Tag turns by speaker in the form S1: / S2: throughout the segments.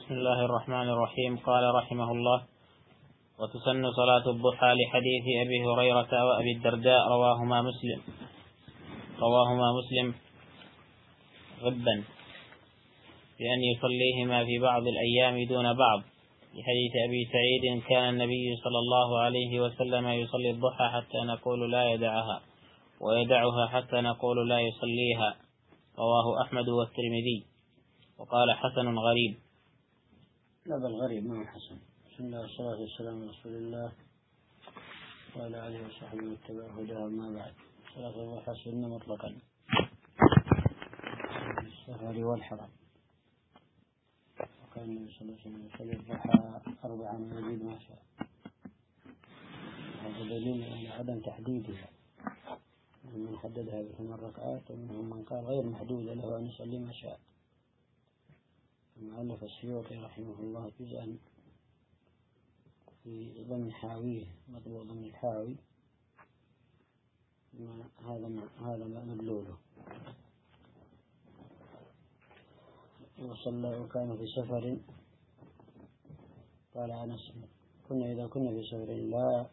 S1: بسم الله الرحمن الرحيم. قال رحمه الله: وتسن صلاة الضحى لحديث أبي هريرة وأبي الدرداء رواهما مسلم غبا بأن يصليهما في بعض الأيام دون بعض، لحديث أبي سعيد: كان النبي صلى الله عليه وسلم يصلي الضحى حتى نقول لا يدعها، ويدعها حتى نقول لا يصليها. رواه أحمد والترمذي. وقال: حسن غريب.
S2: لا بل غريب ما هو حسن. بسم الله والصلاة والسلام على رسول الله وعلى آله وصحبه واتبع هداه. ما بعد، صلاة الضحى سنة مطلقا في السفر والحرم. وكان النبي صلى الله عليه وسلم يصلي الضحى 4 ويزيد ما شاء. هذا دليل على عدم تحديدها، من حددها ب8 ركعات، ومنهم من قال غير محدودة له أن يصلي ما شاء. المؤلف السيوطي رحمه الله جزءا في ضمن حاويه، مطبوع ضمن الحاوي، هذا مدلوله. وكان في سفر، قال أنس: إذا كنا في سفر لا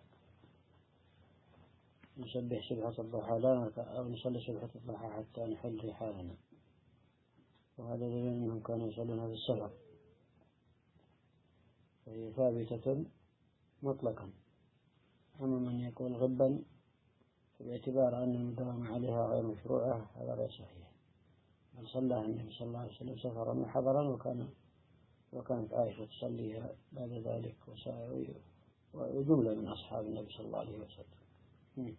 S2: نسبح سبحة الضحى أو نصلي سبحة الضحى حتى نحل رحالنا. وهذا دليل أنهم كانوا يصلون في السفر، فهي ثابتة مطلقا. أما من يقول غبا باعتبار أن المداومة عليها غير مشروعة، هذا غير صحيح. بل صلى النبي صلى الله عليه وسلم سفرا وحضرا، وكانت عائشة تصليها بعد ذلك، وجملة من أصحاب النبي صلى الله عليه وسلم.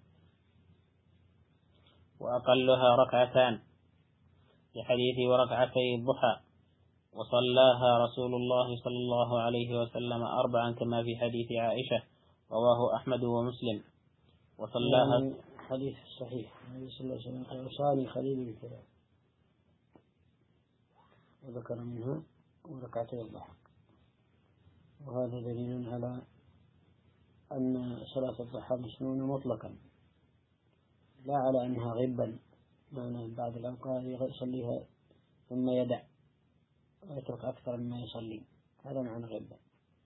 S1: وأقلها ركعتان، لحديث وركعتي الضحى: وصلاها رسول الله صلى الله عليه وسلم 4 كما في حديث عائشة. رواه أحمد ومسلم. وصلاها
S2: حديث صحيح. النبي صلى الله عليه وسلم قال: أوصاني خليلي بثلاث، وذكر منها وركعتي الضحى. وهذا دليل على أن صلاة الضحى مسنونة مطلقا، لا على أنها غبا، معنى بعض الأوقات يصليها ثم يدع ويترك أكثر مما يصلي، هذا معنى غبا.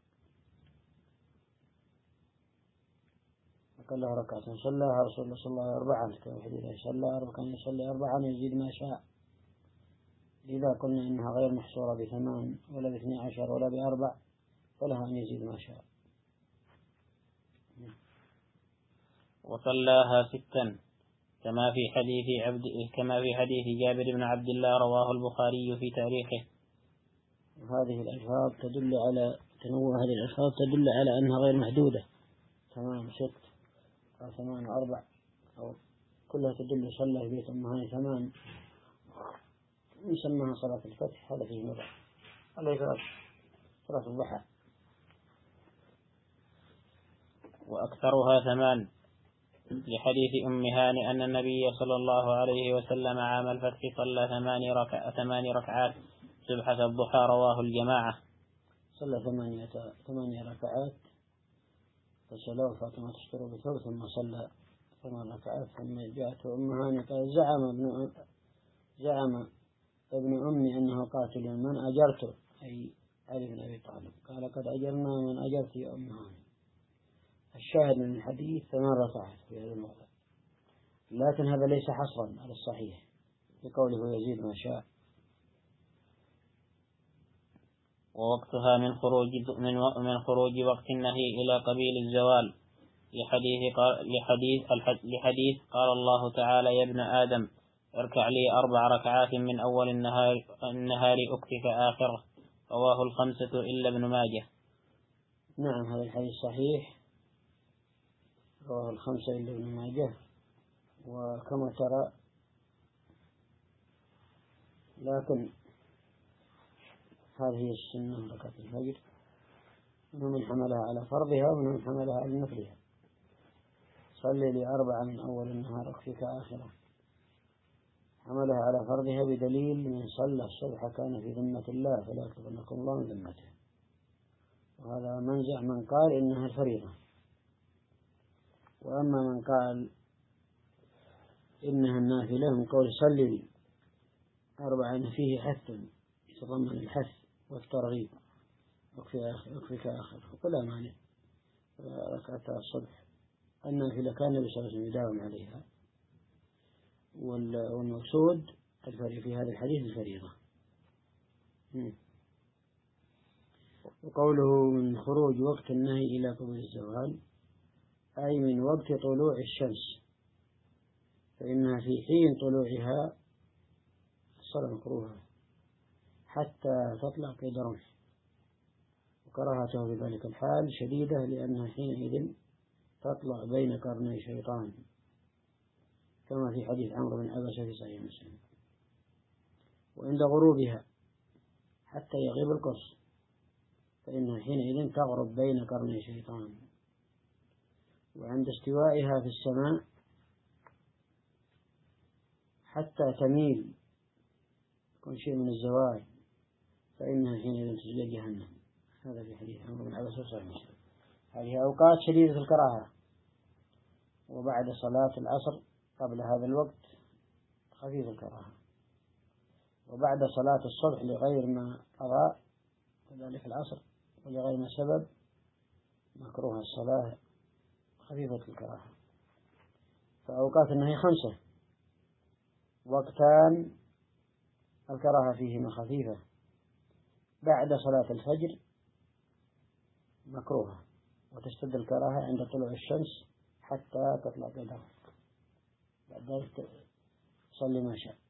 S2: وقال له ركعة صلاها رسول الله صلى الله عليه وسلم 4 كما في حديث كان يصلي 4 يزيد ما شاء. إذا قلنا إنها غير محصورة ب8 ولا ب12 ولا ب4، فلها أن يزيد ما شاء.
S1: وصلاها 6 كما في حديث جابر بن عبد الله. رواه البخاري في تاريخه.
S2: هذه الألفاظ تدل على تنوع هذه الألفاظ، تدل على أنها غير محدودة. 8 6 أو 8 4 أو كلها تدل صلى في ثم 8 يسمىها صلاة الفتح. هذا فيه نظر. عليه صلاة الضحى.
S1: وأكثرها 8، لحديث أم هانئ أن النبي صلى الله عليه وسلم عام الفتح صلى 8 ركعات سبحة الضحى. رواه الجماعة.
S2: صلى 8 ركعات، فصلوا فاطمة تشتر بثوب، ثم صلى 8 ركعات. ثم جاءته أم هانئ قال: زعم ابن أمي أنه قاتل من أجرته، أي علي بن أبي طالب. قال: قد أجرنا من أجرت يا أم هانئ. الشاهد من الحديث 8 ركعات في هذا الموضع، لكن هذا ليس حصرا على الصحيح بقوله يزيد ما شاء.
S1: ووقتها من خروج وقت النهي إلى قبيل الزوال، لحديث قال الله تعالى: يا ابن آدم اركع لي 4 ركعات من أول النهار أكفك آخره. رواه 5 إلا ابن ماجه.
S2: نعم، هذا الحديث صحيح، رواه 5 إلا ابن ماجه. وكما ترى، لكن هذه السنة ركعة الفجر، منهم من حملها على فرضها ومنهم من حملها على نفلها. صلي لي 4 من أول النهار أكفك آخره، حملها على فرضها بدليل: من صلى الصبح كان في ذمة الله فلا يكتبنكم الله من ذمته. وهذا منزع من قال إنها الفريضة. وأما من قال إنها النافلة من قول صلي لي 4 فيه حث يتضمن الحث والترغيب، يكفيك آخر ولا مانع. ركعة الصبح النافلة كان النبي صلى الله عليه وسلم يداوم عليها، والمقصود في هذا الحديث الفريضة. وقوله من خروج وقت النهي إلى قبل الزوال أي من وقت طلوع الشمس، فإنها في حين طلوعها الصلاة مكروهة حتى تطلع قيد رمح، وكراهته في ذلك الحال شديدة لأنها حينئذ تطلع بين قرني شيطان، كما في حديث عمرو بن عبسة في صحيح مسلم. وعند غروبها حتى يغيب القرص، فإنها حينئذ تغرب بين قرني شيطان. وعند استوائها في السماء حتى تميل يكون شيء من الزوال، فإنها حينئذ تجلى جهنم. هذا في حديث عمرو بن عبسة في صحيح مسلم. هذه أوقات شديدة الكراهة، وبعد صلاة العصر قبل هذا الوقت خفيف الكراهة، وبعد صلاة الصبح لغير ما قضاء كذلك العصر ولغير ما سبب مكروه الصلاة خفيفة الكراهة. فأوقات النهي 5، وقتان الكراهة فيهما خفيفة: بعد صلاة الفجر مكروهة، وتشتد الكراهة عند طلوع الشمس حتى تطلع قدرها، بعد ذلك صلي ما شاء.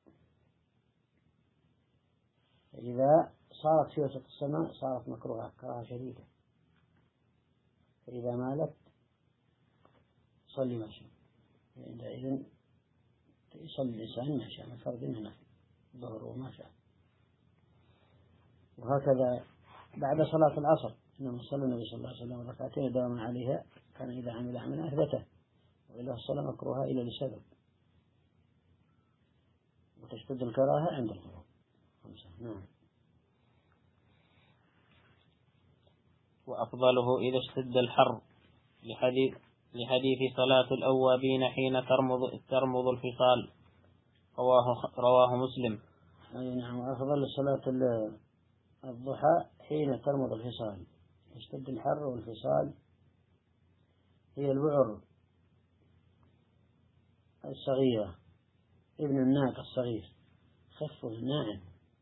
S2: إذا صارت في وسط السماء صارت مكروهة كراهة شديدة، فإذا مالت صلي ما شاء. عندئذ يصلي الإنسان ما شاء من فرض هنا ظهر وما شاء. وهكذا بعد صلاة العصر إنما صلى النبي صلى الله عليه وسلم ركعتين داوما عليها، كان إذا عمل عملا أثبته، وإلا الصلاة مكروهة إلا لسبب، وتشتد الكراهة عند الغروب 5. نعم.
S1: وأفضله إذا اشتد الحر، لحديث صلاة الأوابين حين ترمض الفصال، رواه مسلم.
S2: أي نعم. وأفضل صلاة الضحى حين ترمض الفصال. يشتد الحر، والفصال هي البعر الصغيرة، ابن الناقة الصغير خفه ناعم،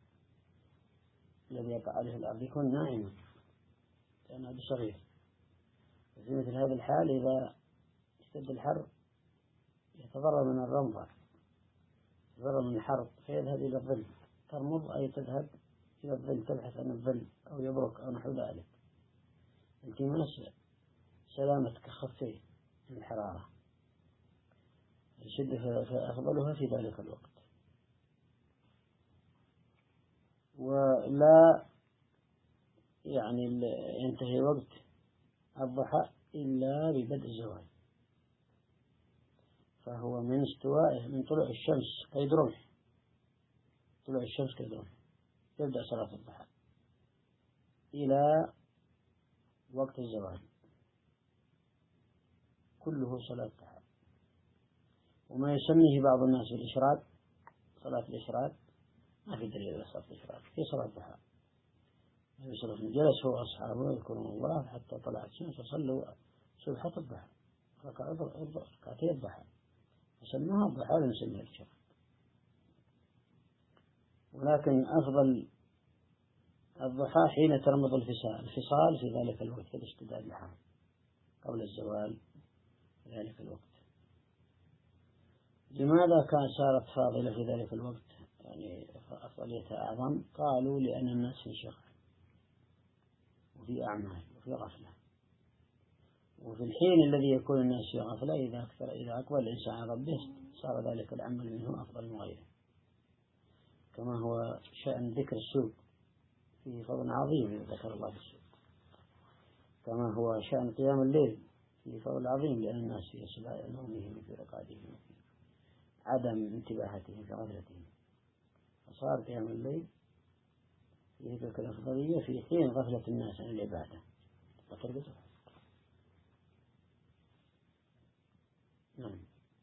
S2: الذي يقع عليه الأرض يكون ناعما لأنه بصغير. في مثل هذا الحال إذا اشتد الحر يتضرر من الرمضة، يتضرر من الحر، فيذهب إلى الظل. ترمض أي تذهب إلى الظل، تبحث عن الظل أو يبرك أو نحو ذلك، التماس سلامتك خفيه من الحرارة، الشدة فأفضلها في ذلك الوقت. ولا ينتهي وقت الضحى إلا ببدء الزوال، فهو من استوائه من طلوع الشمس قيد رمح، طلوع الشمس قيد رمح، يبدأ صلاة الضحى إلى وقت الزوال كله صلاة الضحى. وما يسميه بعض الناس بالإشراق، صلاة الإشراق، ما في دليل على صلاة الإشراق، في صلاة الضحى. النبي صلى الله عليه وسلم جلس هو وأصحابه يذكرون الله حتى طلعت الشمس وصلوا سبحة الضحى، ركعتي الضحى، فسموها الضحى ولا نسميها الإشراق. ولكن أفضل الضحى حين ترمض الفصال في ذلك الوقت، في اشتداد الحر قبل الزوال في ذلك الوقت. لماذا كان صارت فاضلة في ذلك الوقت، يعني أفضليتها أعظم؟ قالوا لأن الناس في شغل وفي أعمال وفي غفلة، وفي الحين الذي يكون الناس في غفلة إذا أقبل الإنسان على ربه صار ذلك العمل منه أفضل من غيره. كما هو شأن ذكر السوق فيه فضل عظيم إذا ذكر الله في السوق، كما هو شأن قيام الليل فيه فضل عظيم لأن الناس في صلاة نومهم وفي رقادهم وفي عدم انتباهتهم في غفلتهم، فصار قيام الليل فيه تلك الأفضلية في حين غفلة الناس عن العبادة وتربطها. نعم.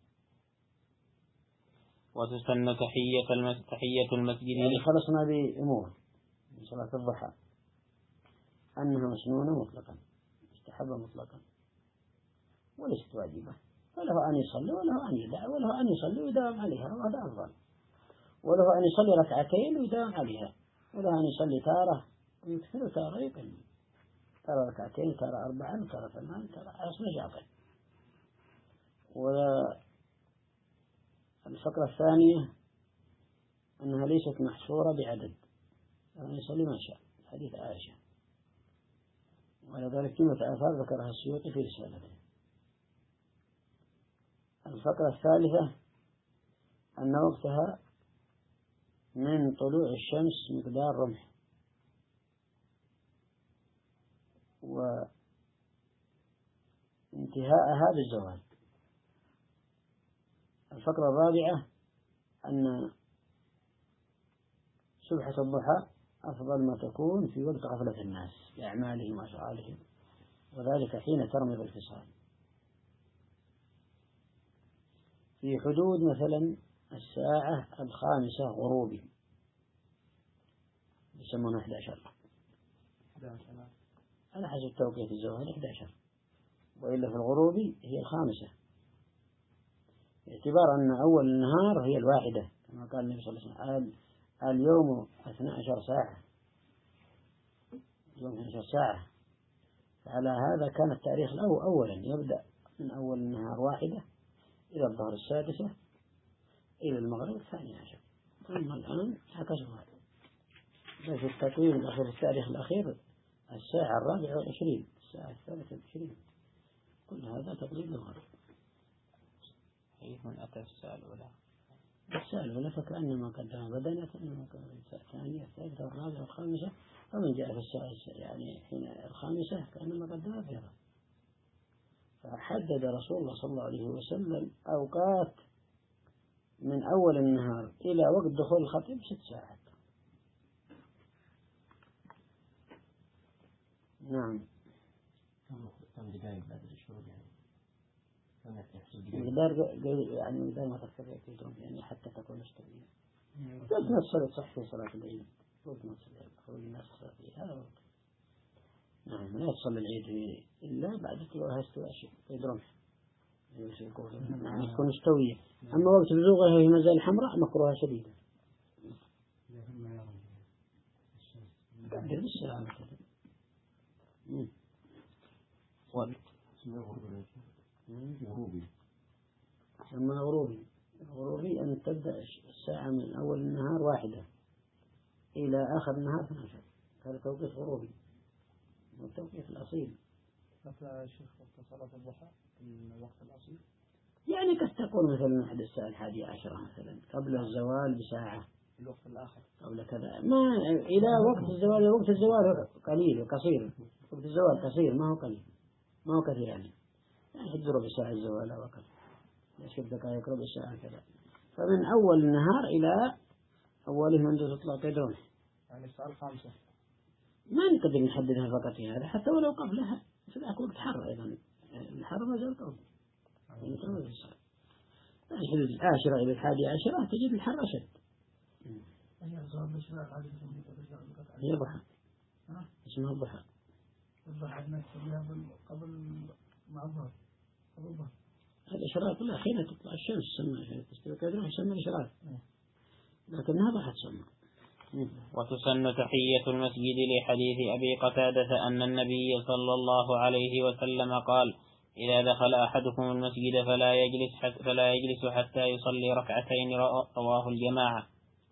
S1: وتسن تحية المسجد.
S2: يعني خلصنا بأمور من صلاة الضحى. أنها مسنونة مطلقا، مستحبة مطلقا وليست واجبة، فله أن يصلي وله أن يدع، وله أن يصلي ويداوم عليها، وهذا أفضل، وله أن يصلي ركعتين ويداوم عليها، وله أن يصلي تارة ويكثر تارة يقل، تارة ركعتين تارة 4 تارة 8 تارة حسب نشاطه. والفقرة الثانية أنها ليست محصورة بعدد، يعني يصلي ما شاء، حديث عائشة، وعلى ذلك جملة آثار ذكرها السيوطي في رسالته. الفقرة الثالثة أن وقتها من طلوع الشمس مقدار رمح، وانتهاءها بالزوال. الفقرة الرابعة أن سبحة الضحى أفضل ما تكون في وقت غفلة الناس بأعمالهم وأشغالهم، وذلك حين ترمض الفصال، في حدود مثلا الساعة 5 غروبي، يسمونه 11 على حسب توقيت الزوال 11، وإلا في الغروبي هي 5، باعتبار أن أول النهار هي 1 كما قال النبي صلى الله عليه وسلم اليوم 12 ساعة، يوم 12 ساعة. فعلى هذا كان التاريخ له أولا يبدأ من أول النهار 1 إلى الظهر 6 إلى المغرب 12، ثم الآن عكسوا هذا، في التقويم الأخير في التاريخ الأخير الساعة 24 الساعة 23، كل هذا تقليد للغرب.
S1: حيث من أتى الساعة الأولى
S2: فكأنما قدم بدنة، كأنما قدم الساعة 2 3 4 5، ومن جاء في الساعة يعني حين 5 كأنما قدم غيره. فحدد رسول الله صلى الله عليه وسلم أوقات من أول النهار إلى وقت دخول الخطيب 6 ساعات. نعم.
S3: كم دقائق بعد الشروق يعني؟
S2: مقدار ما تستطيع تدرون يعني حتى تكون مستوية. قلت نصلي صح في صلاة العيد، قلت نصلي خروج الناس صلاة العيد هذا وقت. نعم، لا تصلي العيد إلا بعد طلوعها استواء يدرون يعني تكون مستوية. أما وقت بزوغها في مزال الحمراء مكروهة شديدة. قدر بالسلامة كذا. أما غروبي أن تبدأ الساعة من أول النهار 1 إلى آخر النهار 12، هذا توقيت غروبي والتوقيت الأصيل.
S3: مثلا شيخ وقت صلاة الضحى الوقت الأصيل
S2: يعني قد تقول مثلا أحد الساعة 11 مثلا قبل الزوال بساعة،
S3: الوقت الآخر
S2: قبل كذا، ما إلى وقت الزوال. وقت الزوال قليل وقصير، وقت الزوال قصير ما هو قليل، ما هو كثير يعني حد ربع ساعة الزوال أو أقل، 10 دقائق ربع ساعة كذا. فمن أول النهار إلى أوله منذ تطلع تدرون
S3: يعني الساعة 5
S2: ما نقدر نحددها فقط في هذا، حتى ولو قبلها في ذاك وقت حر أيضا، الحر ما زال قوي يعني تمام الصلاة. الحدود 10 إلى 11 تجد الحر أشد. هي ضحى، اسمها الضحى. هذا إشراق لا، حين تطلع الشمس تسمى، حين تستوي كذا تسمى الإشراق، لكنها ضحى تسمى.
S1: وتسن تحية المسجد لحديث أبي قتادة أن النبي صلى الله عليه وسلم قال: إذا دخل أحدكم المسجد فلا يجلس حتى يصلي ركعتين، رواه الجماعة.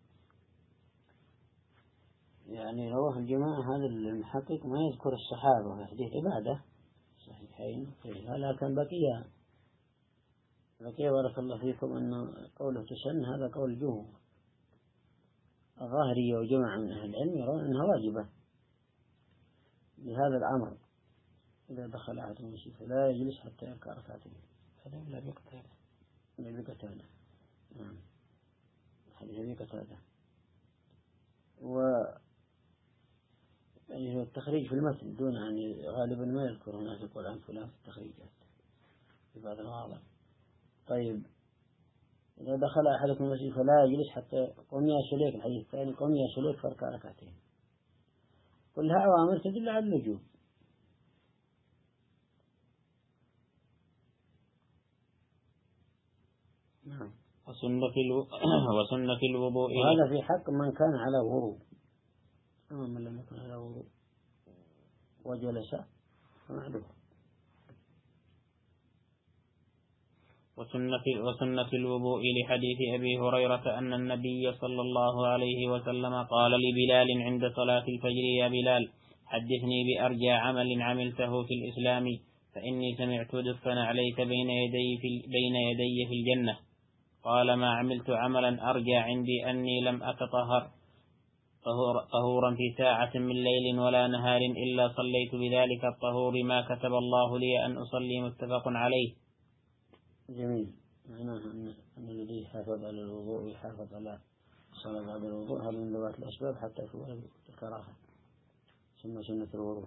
S2: يعني رواه الجماعة، هذا المحقق ما يذكر الصحابة في حديث عبادة صحيحين، لكن بقي بارك الله فيكم أن قوله تسن هذا قول الجمهور الظاهرية وجماعة من أهل العلم يرون أنها واجبة لهذا الأمر. إذا دخل أحد المسجد فلا يجلس حتى يركع ركعتين.
S1: هذا لا
S2: بقتاله. نعم، حديث بقتاله. يعني التخريج في المتن دون يعني غالبا ما يذكر هناك يقول عن فلان في التخريجات في بعض المواضع. طيب، إذا دخل أحدكم المسجد فلا يجلس حتى قم يا شليك، الحديث الثاني قم يا شليك فاركع ركعتين. كلها أوامر تدل على الوجوب. نعم.
S1: وسنة الوضوء.
S2: وهذا في حق من كان على وضوء. أما من لم يكن على وضوء وجلس فمعلوم.
S1: وسنة الوضوء لحديث أبي هريرة أن النبي صلى الله عليه وسلم قال لبلال عند صلاة الفجر: يا بلال، حدثني بأرجى عمل عملته في الإسلام، فإني سمعت دفا عليك بين يدي في الجنة. قال: ما عملت عملا أرجى عندي أني لم أتطهر طهورا في ساعة من ليل ولا نهار إلا صليت بذلك الطهور ما كتب الله لي أن أصلي. متفق عليه.
S2: جميل. معناها أن الذي يحافظ على الوضوء يحافظ على الصلاة بعد الوضوء، هذا من ذوات الأسباب حتى في الكراهة، ثم سنة الوضوء.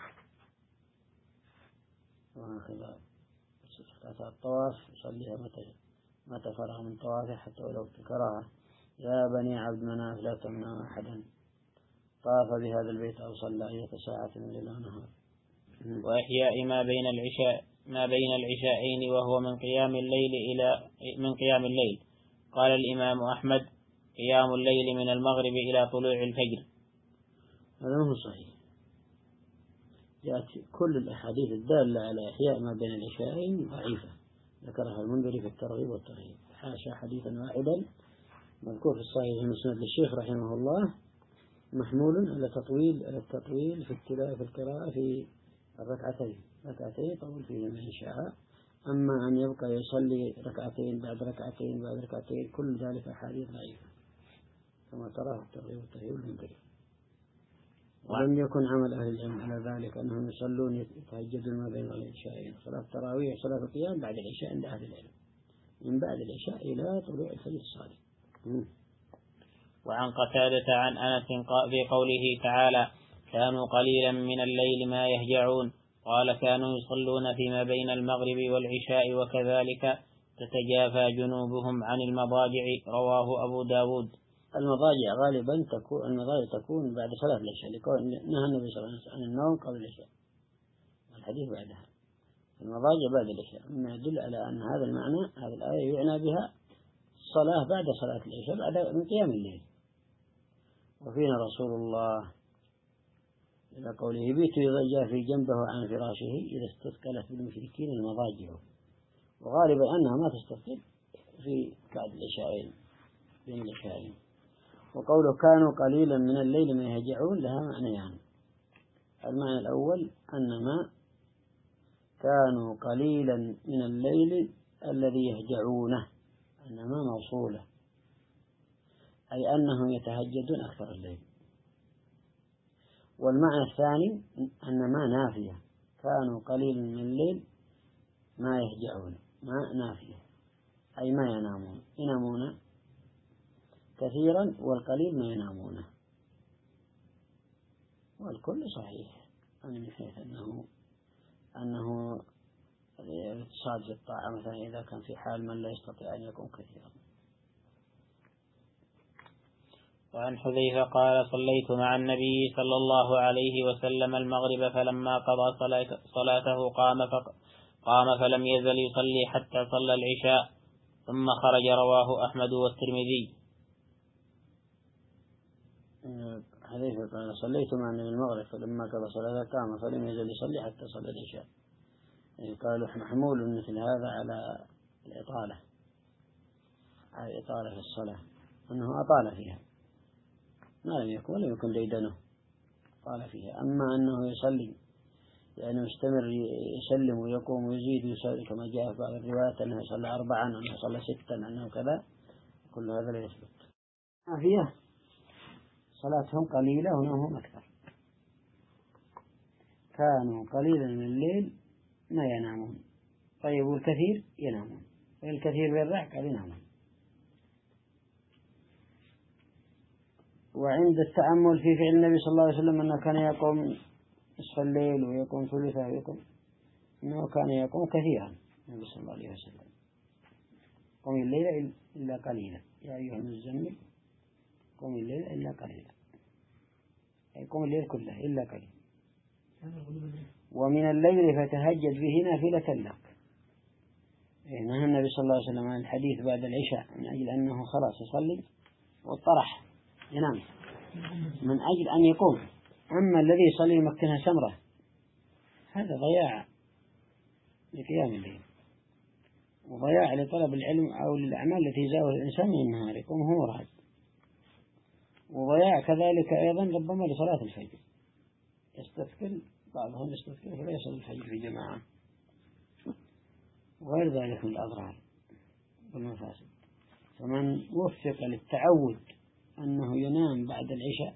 S2: وهكذا الطواف يصليها متى فرغ من طوافه حتى ولو في الكراهة. يا بني عبد مناف لا تمنعوا أحدا طاف بهذا البيت أو صلى أية ساعة من ليل ونهار.
S1: وإحياء ما بين العشاءين وهو من قيام الليل. قال الإمام أحمد: قيام الليل من المغرب إلى طلوع الفجر.
S2: هذا هو صحيح. جاءت كل الأحاديث الدالة على إحياء ما بين العشاءين ضعيفة، ذكرها المنذري في الترغيب والترهيب. حاشا حديثا واحدا مذكور في الصحيح المسند للشيخ رحمه الله محمول على التطويل في القراءة في ركعتين طول فيهما إن شاء. أما أن يبقى يصلي ركعتين بعد ركعتين بعد ركعتين، كل ذلك أحاديث ضعيفة كما تراه الترغيب والترهيب المنذري. ولم يكن عمل أهل العلم على ذلك أنهم يصلون يتهجدون ما بين العشاءين، صلاة التراويح صلاة القيام بعد العشاء عند أهل العلم، من بعد العشاء إلى طلوع الفجر الصادق.
S1: وعن قتادة عن أنس في قوله تعالى: كانوا قليلا من الليل ما يهجعون. قال: كانوا يصلون فيما بين المغرب والعشاء وكذلك تتجافى جنوبهم عن المضاجع. رواه أبو داود.
S2: المضاجع غالبا تكون بعد صلاة العشاء، لكون نهى النبي صلى الله عليه وسلم عن النوم قبل العشاء، الحديث بعدها. المضاجع بعد العشاء، مما يدل على أن هذا المعنى، هذه الآية يعنى بها الصلاة بعد صلاة العشاء بعد من قيام الليل. وفينا رسول الله إلى قوله: بيت يضجع في جنبه عن فراشه إذا استثقلت بالمشركين المضاجع. وغالبا أنها ما تستثقل في بعد العشاءين بين العشاءين. وقوله كانوا قليلا من الليل ما يهجعون لها معنيان. المعنى الأول أن ما كانوا قليلا من الليل الذي يهجعونه، أنما موصولة، أي أنهم يتهجدون أكثر الليل. والمعنى الثاني أن ما نافية، كانوا قليلا من الليل ما يهجعون، ما نافية أي ما ينامون كثيرا، والقليل ما ينامونه. والكل صحيح، يعني من حيث أنه الاقتصاد في الطاعة مثلا إذا كان في حال من لا يستطيع أن يقوم كثيرا.
S1: وعن حذيفة قال: صليت مع النبي صلى الله عليه وسلم المغرب، فلما قضى صلاته قام فلم يزل يصلي حتى صلى العشاء ثم خرج. رواه أحمد والترمذي.
S2: حذيفة قال: صليت مع النبي المغرب فلما قضى صلاته قام فلم يزل يصلي حتى صلى العشاء. يعني قالوا محمول مثل هذا على الإطالة في الصلاة، أنه أطال فيها، ما لم يكن ولم يكن ديدنه، قال فيها. أما أنه يصلي يعني يستمر يسلم ويقوم ويزيد ويصلي كما جاء في بعض الروايات أنه يصلي 4 أنه يصلي 6 أنه كذا، كل هذا لا يثبت. فيها صلاتهم قليلة ونومهم أكثر. كانوا قليلا من الليل ما ينامون. طيب والكثير ينامون، والكثير بالرعق قال ينامون. وعند التأمل في فعل النبي صلى الله عليه وسلم أنه كان يقوم نصف الليل ويقوم ثلثه أنه كان يقوم كثيرا النبي صلى الله عليه وسلم. قم الليل إلا قليلا، يا أيها المزمل قم الليل إلا قليلا. يقوم الليل كله إلا قليل. ومن الليل فتهجد به نافلة لك. نهى النبي صلى الله عليه وسلم عن الحديث بعد العشاء من أجل أنه خلاص يصلي واضطرح ينام من أجل أن يقوم. أما الذي يصلي يمكنها سمرة هذا ضياع لقيام الليل وضياع لطلب العلم أو للأعمال التي يزاول الإنسان من النهار يقوم هو راد، وضياع كذلك أيضا ربما لصلاة الفجر يستثقل بعضهم يستثقل فلا يصل الفجر في جماعة وغير ذلك من الأضرار والمفاسد. فمن وفق للتعود أنه ينام بعد العشاء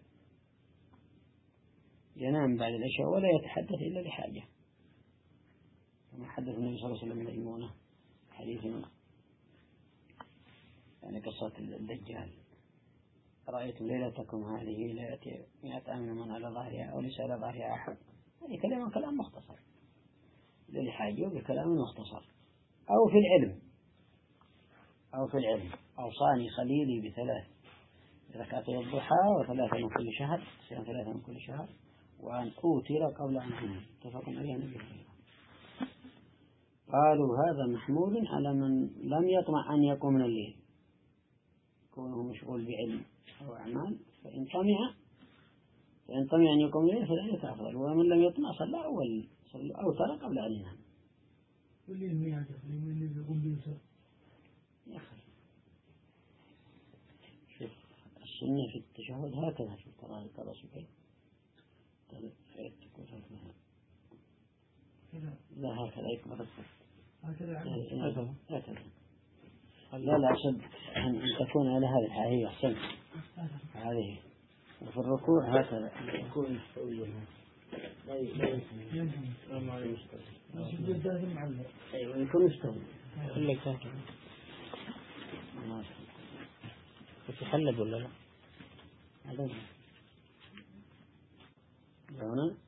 S2: ينام بعد العشاء ولا يتحدث إلا لحاجة، كما حدث النبي صلى الله عليه وسلم ميمونة حديث يعني قصة الدجال: رأيتم ليلتكم هذه لا يأتي 100 من على ظهرها أو ليس على ظهرها أحد. هذه كلام مختصر للحاجة بكلام مختصر. أو في العلم أوصاني خليلي ب3 ركعتي الضحى و3 من كل شهر، صيام 3 من كل شهر، وأن أوتر قبل أن أنام. اتفق عليه النبي. قالوا هذا محمول على من لم يطمع أن يقوم من الليل كونه مشغول بعلم أو أعمال، فإن طمع أن يقوم من الليل فذلك أفضل، ومن لم يطمع صلى أو ترى قبل أن ينام. يا أخي شوف السنة في التشهد هكذا، شوف ترى سبحانه لا هكذا يكبر هكذا. لا أقصد أن تكون على هذه الحالة أحسن هذه. وفي الركوع هكذا يكون مستويا يكون مستوي
S1: كل كان يتحلب ولا لا؟
S2: هنا